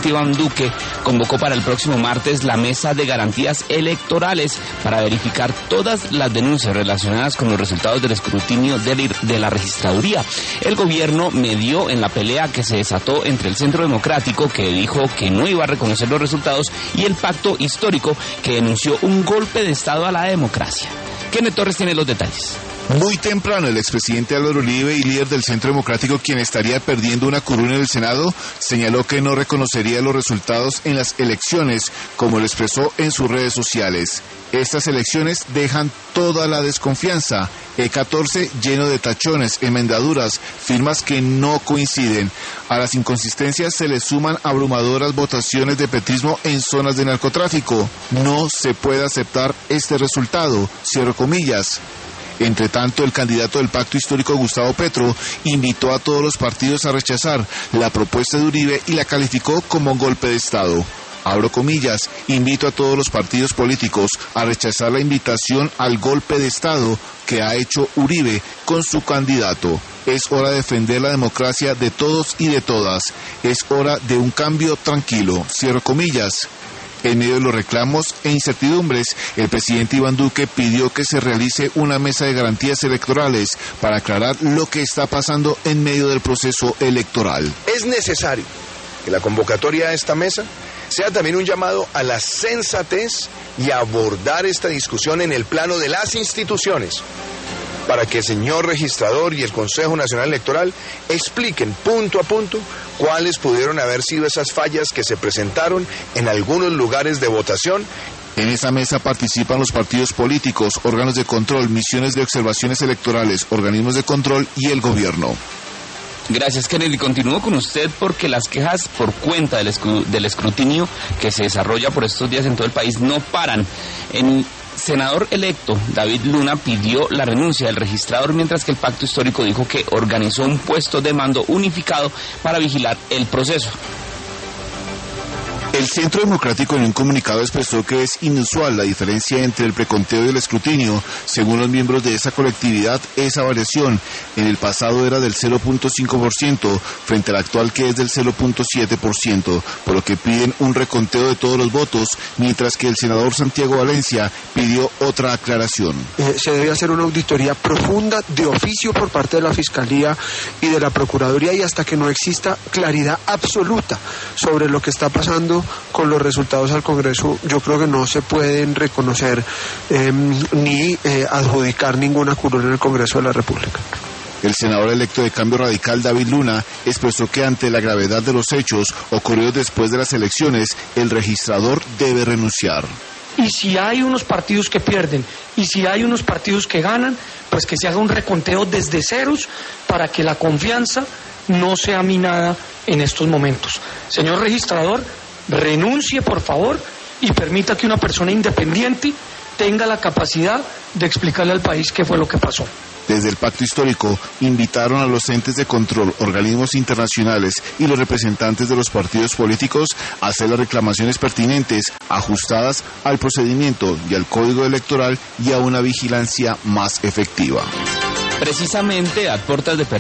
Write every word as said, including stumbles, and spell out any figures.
Iván Duque convocó para el próximo martes la Mesa de Garantías Electorales para verificar todas las denuncias relacionadas con los resultados del escrutinio de la registraduría. El gobierno medió en la pelea que se desató entre el Centro Democrático, que dijo que no iba a reconocer los resultados, y el Pacto Histórico, que denunció un golpe de Estado a la democracia. Kenneth Torres tiene los detalles. Muy temprano, el expresidente Álvaro Uribe y líder del Centro Democrático, quien estaría perdiendo una curul en el Senado, señaló que no reconocería los resultados en las elecciones, como lo expresó en sus redes sociales. Estas elecciones dejan toda la desconfianza. E catorce lleno de tachones, enmendaduras, firmas que no coinciden. A las inconsistencias se le suman abrumadoras votaciones de petrismo en zonas de narcotráfico. No se puede aceptar este resultado. Cierro comillas. Entre tanto, el candidato del Pacto Histórico, Gustavo Petro, invitó a todos los partidos a rechazar la propuesta de Uribe y la calificó como un golpe de Estado. Abro comillas, invito a todos los partidos políticos a rechazar la invitación al golpe de Estado que ha hecho Uribe con su candidato. Es hora de defender la democracia de todos y de todas. Es hora de un cambio tranquilo. Cierro comillas. En medio de los reclamos e incertidumbres, el presidente Iván Duque pidió que se realice una mesa de garantías electorales para aclarar lo que está pasando en medio del proceso electoral. Es necesario que la convocatoria a esta mesa sea también un llamado a la sensatez y a abordar esta discusión en el plano de las instituciones, para que el señor registrador y el Consejo Nacional Electoral expliquen punto a punto cuáles pudieron haber sido esas fallas que se presentaron en algunos lugares de votación. En esa mesa participan los partidos políticos, órganos de control, misiones de observaciones electorales, organismos de control y el gobierno. Gracias, Kennedy. Continúo con usted porque las quejas por cuenta del, escru- del escrutinio que se desarrolla por estos días en todo el país no paran. El senador electo David Luna pidió la renuncia del registrador, mientras que el Pacto Histórico dijo que organizó un puesto de mando unificado para vigilar el proceso. El Centro Democrático en un comunicado expresó que es inusual la diferencia entre el preconteo y el escrutinio. Según los miembros de esa colectividad, esa variación en el pasado era del cero punto cinco por ciento frente al actual, que es del cero punto siete por ciento, por lo que piden un reconteo de todos los votos, mientras que el senador Santiago Valencia pidió otra aclaración. Eh, se debe hacer una auditoría profunda de oficio por parte de la Fiscalía y de la Procuraduría, y hasta que no exista claridad absoluta sobre lo que está pasando con los resultados al Congreso, yo creo que no se pueden reconocer eh, ni eh, adjudicar ninguna curul en el Congreso de la República. El senador electo de Cambio Radical, David Luna, expresó que ante la gravedad de los hechos ocurridos después de las elecciones, el registrador debe renunciar. Y si hay unos partidos que pierden y si hay unos partidos que ganan, pues que se haga un reconteo desde ceros para que la confianza no sea minada en estos momentos. Señor registrador, renuncie, por favor, y permita que una persona independiente tenga la capacidad de explicarle al país qué fue lo que pasó. Desde el Pacto Histórico invitaron a los entes de control, organismos internacionales y los representantes de los partidos políticos a hacer las reclamaciones pertinentes, ajustadas al procedimiento y al Código Electoral, y a una vigilancia más efectiva. Precisamente a puertas de